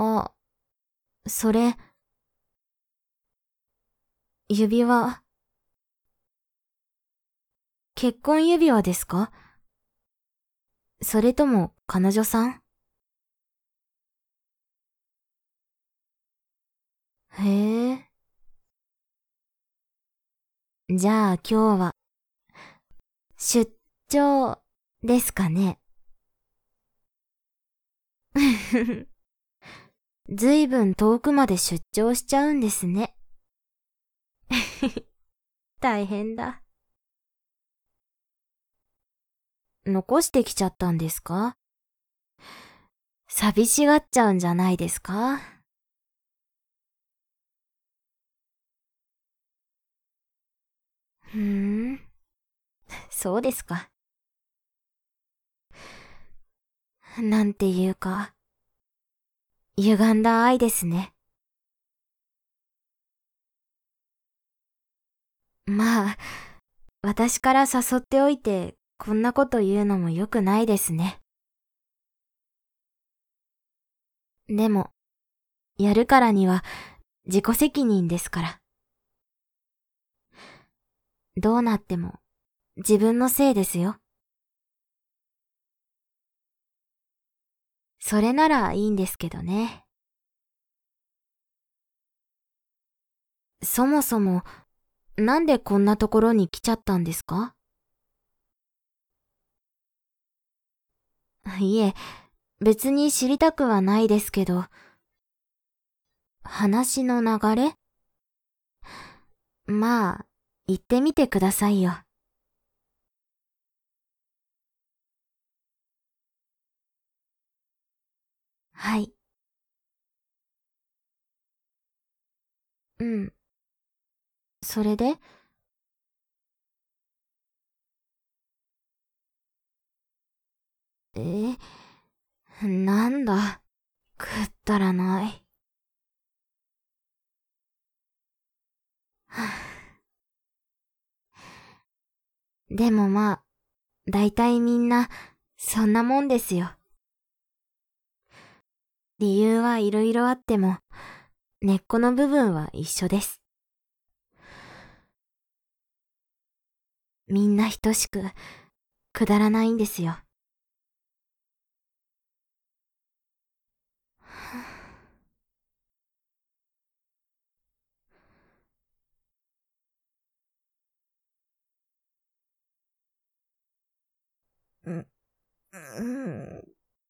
あ、それ、指輪、結婚指輪ですか？それとも彼女さん？へえ。じゃあ今日は、出張ですかね。ずいぶん遠くまで出張しちゃうんですね。大変だ。残してきちゃったんですか？寂しがっちゃうんじゃないですか？ふーん、そうですか。なんていうか、歪んだ愛ですね。まあ、私から誘っておいて、こんなこと言うのも良くないですね。でも、やるからには自己責任ですから。どうなっても自分のせいですよ。それならいいんですけどね。そもそも、なんでこんなところに来ちゃったんですか？いえ、別に知りたくはないですけど、話の流れ？まあ、言ってみてくださいよ。はい。うん。それで？え、なんだ、くったらない。はあ、でもまあ、だいたいみんな、そんなもんですよ。理由はいろいろあっても、根っこの部分は一緒です。みんな等しく、くだらないんですよ。うん、うん、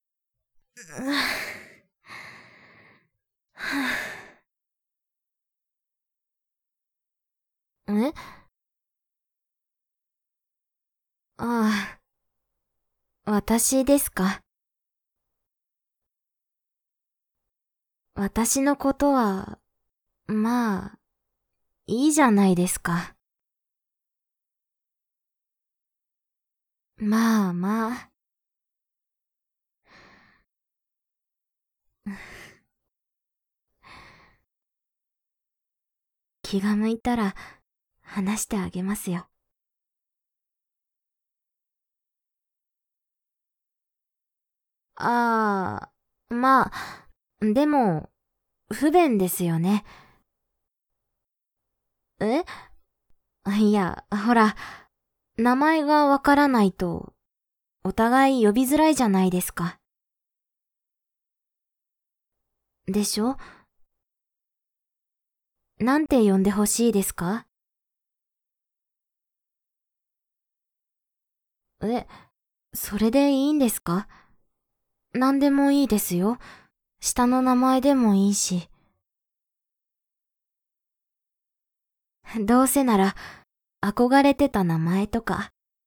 え？ああ、私ですか？私のことは、まあ、いいじゃないですか。まあまあ。気が向いたら、話してあげますよ。ああ、まあ、でも、不便ですよね。え？いや、ほら、名前がわからないと、お互い呼びづらいじゃないですか。でしょ？なんて呼んでほしいですか？え、それでいいんですか？なんでもいいですよ。下の名前でもいいし。どうせなら、憧れてた名前とか、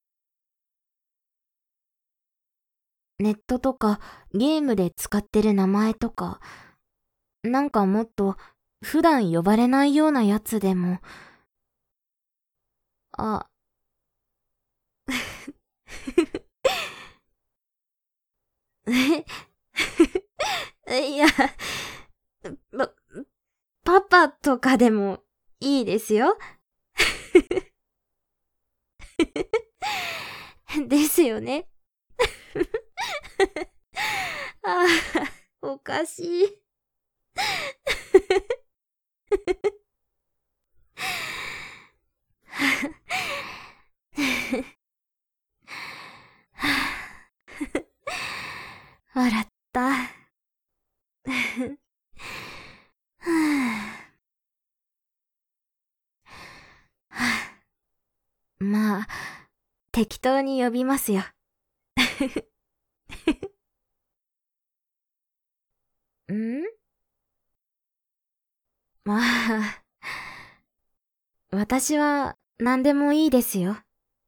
ネットとかゲームで使ってる名前とか、なんかもっと普段呼ばれないようなやつでも、あ、いや、パ、パパとかでもいいですよ。ですよね。ああ、おかしい。 笑った。まあ、適当に呼びますよ。んまあ、私は何でもいいですよ。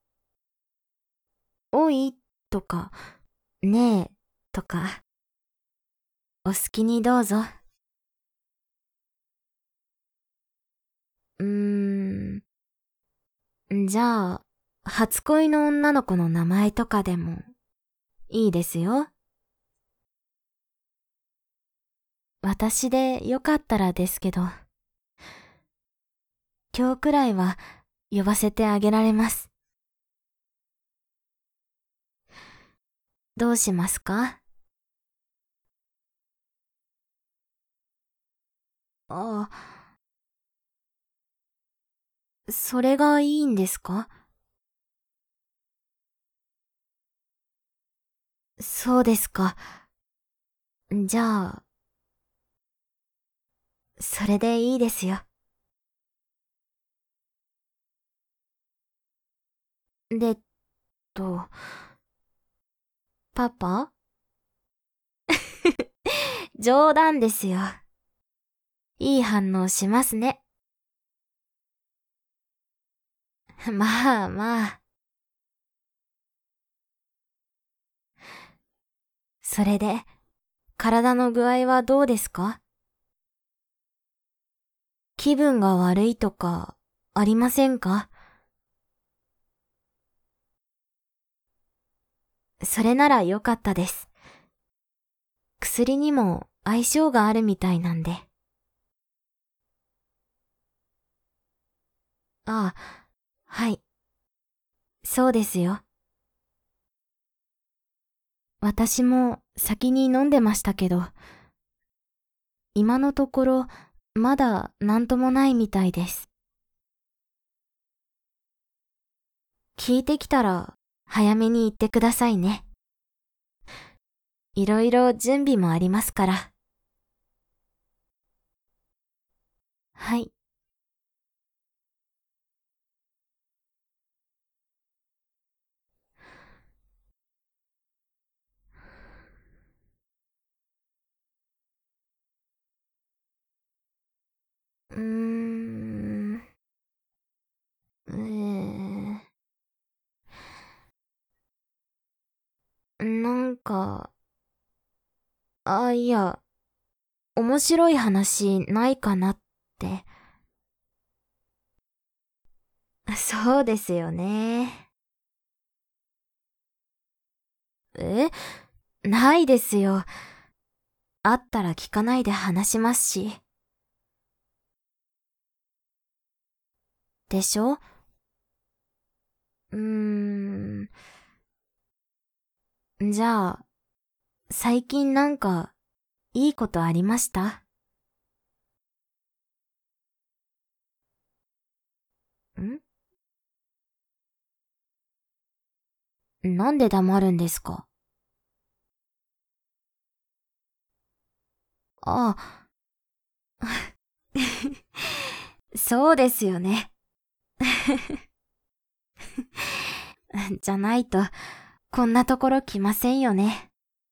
おいとか、ねえとか、お好きにどうぞ。じゃあ、初恋の女の子の名前とかでもいいですよ。私でよかったらですけど、今日くらいは呼ばせてあげられます。どうしますか？あ、それがいいんですか？そうですか。じゃあ、それでいいですよ。で、と、パパ冗談ですよ。いい反応しますね。まあまあ。それで、体の具合はどうですか？気分が悪いとか、ありませんか？それならよかったです。薬にも相性があるみたいなんで。ああ、はい。そうですよ。私も先に飲んでましたけど、今のところまだなんともないみたいです。聞いてきたら早めに言ってくださいね。いろいろ準備もありますから。はい。うーん。なんか、いや、面白い話ないかなって。そうですよね。え、ないですよ。あったら聞かないで話しますし。でしょ？うーん。じゃあ、最近なんか、いいことありました？ん？なんで黙るんですか？ああ、そうですよね。じゃないと、こんなところ来ませんよね。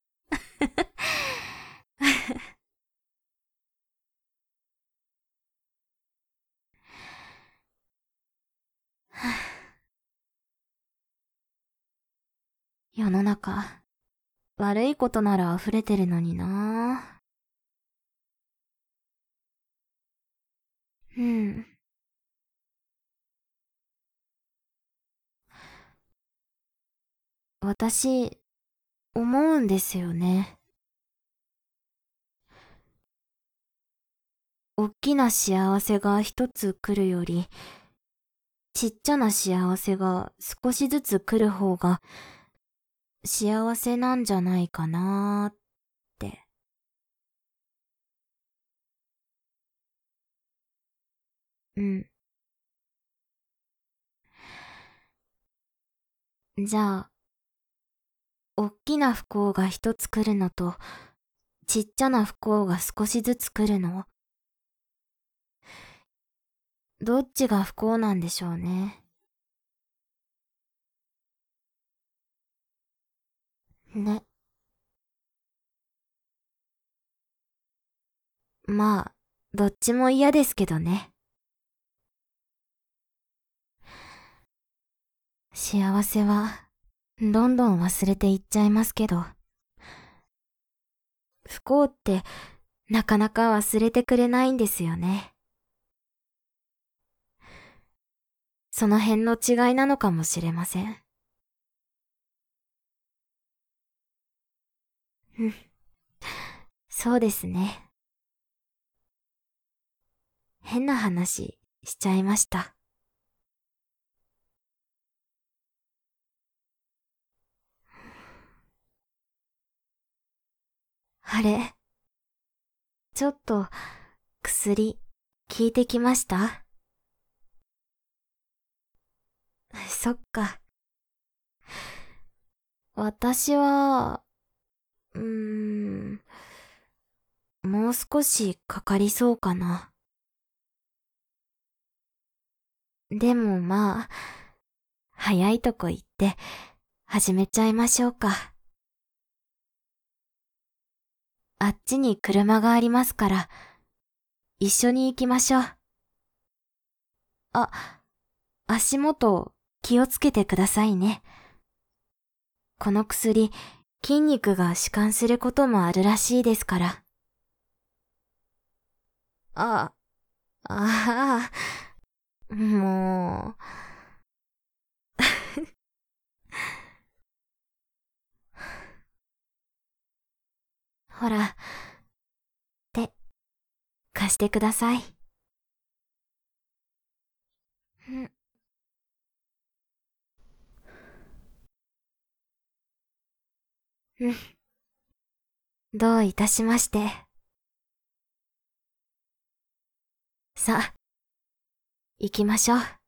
世の中、悪いことなら溢れてるのにな。うん。私、思うんですよね。おっきな幸せが一つ来るより、ちっちゃな幸せが少しずつ来る方が幸せなんじゃないかなーって。 うん。じゃあ、おっきな不幸が一つ来るのと、ちっちゃな不幸が少しずつ来るの？どっちが不幸なんでしょうね。ね。まあ、どっちも嫌ですけどね。幸せは、どんどん忘れていっちゃいますけど、不幸ってなかなか忘れてくれないんですよね。その辺の違いなのかもしれません。うん、そうですね。変な話しちゃいました。あれ、ちょっと薬効いてきました？そっか。私は、もう少しかかりそうかな。でもまあ、早いとこ行って始めちゃいましょうか。あっちに車がありますから、一緒に行きましょう。あ、足元気をつけてくださいね。この薬、筋肉が弛緩することもあるらしいですから。あ、ああ、もう。ほら、手、貸してください。んうん、どういたしまして。さあ、行きましょう。